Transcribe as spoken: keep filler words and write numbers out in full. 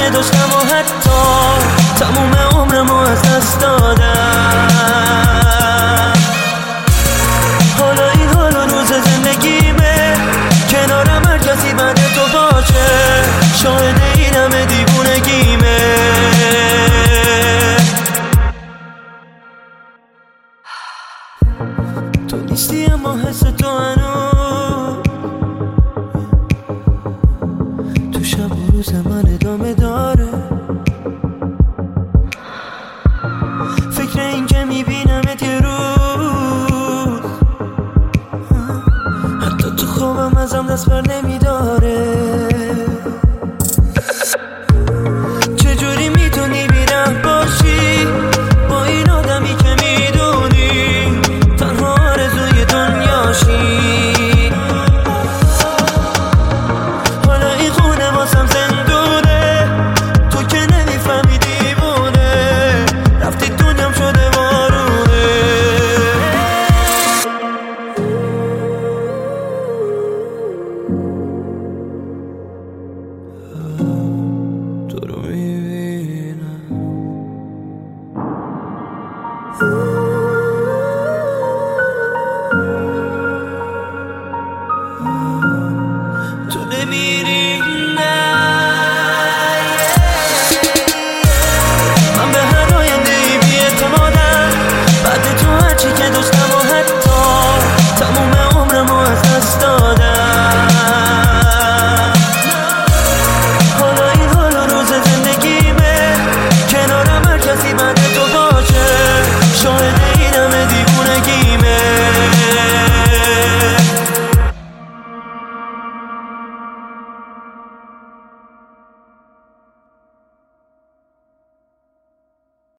که داشتم و حتی تموم عمرمو از دست دادم. حالا این حال و روز زندگیمه، کنارم هر کسی بعد تو باشه، شاهد این همه دیوونگیمه. تو نیستی اما حس تو هنوز تو شب و روز من ادامه داره. فکر این که میبینمت یه روز، حتی تو خوابم ازم دست بر نمیداره. چجوری میتونی بی‌رحم باشی با این آدمی که میدونی تنها آرزوی دنیاشی؟ حالا این خونه واسم زندونه، تو که نمیفهمی دیوونه، رفتی دنیام شده وارونه. تو رو میبینم، تو نمیری